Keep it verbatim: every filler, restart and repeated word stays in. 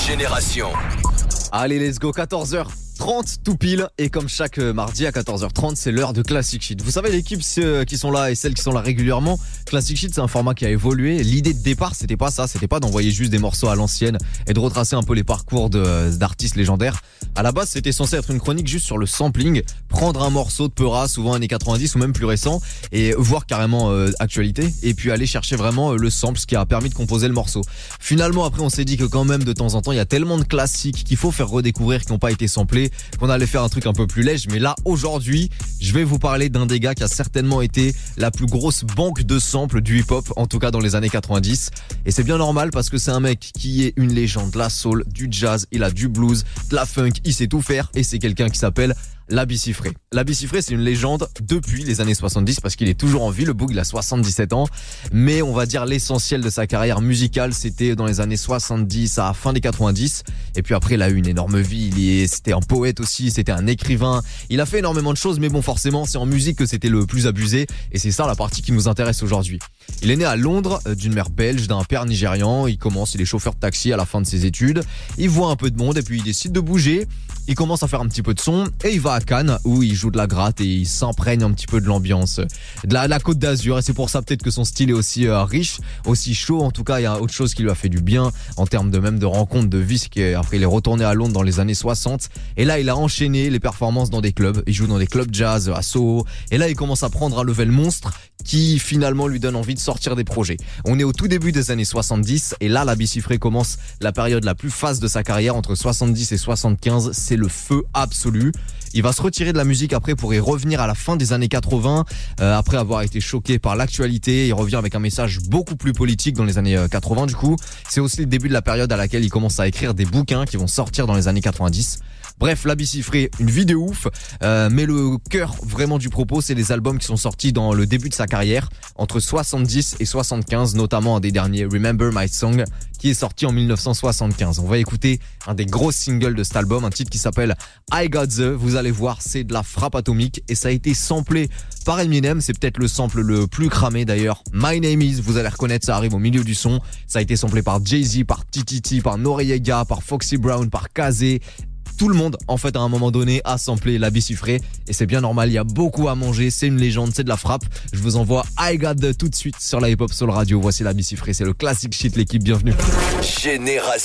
Génération. Allez, let's go, quatorze heures trente tout pile, et comme chaque mardi à quatorze heures trente, c'est l'heure de Classic Shit. Vous savez, l'équipe ceux qui sont là et celles qui sont là régulièrement, Classic Shit c'est un format qui a évolué. L'idée de départ c'était pas ça, c'était pas d'envoyer juste des morceaux à l'ancienne et de retracer un peu les parcours de, d'artistes légendaires. À la base c'était censé être une chronique juste sur le sampling, prendre un morceau de Peura, souvent années quatre-vingt-dix ou même plus récent, et voir carrément euh, actualité, et puis aller chercher vraiment euh, le sample, ce qui a permis de composer le morceau. Finalement après on s'est dit que quand même de temps en temps il y a tellement de classiques qu'il faut faire redécouvrir qui n'ont pas été samplés, qu'on allait faire un truc un peu plus léger. Mais là aujourd'hui je vais vous parler d'un des gars qui a certainement été la plus grosse banque de samples du hip-hop, en tout cas dans les années quatre-vingt-dix, et c'est bien normal parce que c'est un mec qui est une légende de la soul, du jazz, il a du blues, de la funk, il sait tout faire, et c'est quelqu'un qui s'appelle Labi Siffré. Labi Siffré c'est une légende depuis les années soixante-dix parce qu'il est toujours en vie, le boug il a soixante-dix-sept ans, mais on va dire l'essentiel de sa carrière musicale c'était dans les années soixante-dix à fin des quatre-vingt-dix, et puis après il a eu une énorme vie, il est, c'était un poète aussi, c'était un écrivain, il a fait énormément de choses, mais bon forcément c'est en musique que c'était le plus abusé, et c'est ça la partie qui nous intéresse aujourd'hui. Il est né à Londres d'une mère belge, d'un père nigérian, il commence, il est chauffeur de taxi à la fin de ses études, il voit un peu de monde et puis il décide de bouger, il commence à faire un petit peu de son et il va à Cannes où il joue de la gratte et il s'imprègne un petit peu de l'ambiance de la, de la Côte d'Azur, et c'est pour ça peut-être que son style est aussi euh, riche, aussi chaud. En tout cas il y a autre chose qui lui a fait du bien en termes de même de rencontres, de vie, après il est retourné à Londres dans les années soixante, et là il a enchaîné les performances dans des clubs, il joue dans des clubs jazz à Soho, et là il commence à prendre un level monstre qui finalement lui donne envie de sortir des projets. On est au tout début des années soixante-dix, et là Labi Siffré commence la période la plus faste de sa carrière, entre soixante-dix et soixante-quinze, c'est le feu absolu. Il va se retirer de la musique après pour y revenir à la fin des années quatre-vingts, euh, après avoir été choqué par l'actualité. Il revient avec un message beaucoup plus politique dans les années quatre-vingts du coup. C'est aussi le début de la période à laquelle il commence à écrire des bouquins qui vont sortir dans les années quatre-vingt-dix. Bref, Labi Siffré, une vie de ouf, euh, mais le cœur vraiment du propos, c'est les albums qui sont sortis dans le début de sa carrière, entre soixante-dix et soixante-quinze, notamment un des derniers, Remember My Song, qui est sorti en dix-neuf cent soixante-quinze. On va écouter un des gros singles de cet album, un titre qui s'appelle I Got The. Vous allez voir, c'est de la frappe atomique, et ça a été samplé par Eminem, c'est peut-être le sample le plus cramé d'ailleurs. My Name Is, vous allez reconnaître, ça arrive au milieu du son. Ça a été samplé par Jay-Z, par T T T, par Noreaga, par Foxy Brown, par Kazé. Tout le monde, en fait, à un moment donné, a samplé Labi Siffré, et c'est bien normal, il y a beaucoup à manger, c'est une légende, c'est de la frappe. Je vous envoie I Got The tout de suite sur la Hip Hop Soul Radio. Voici Labi Siffré, c'est le Classic Shit, l'équipe, bienvenue. Génération.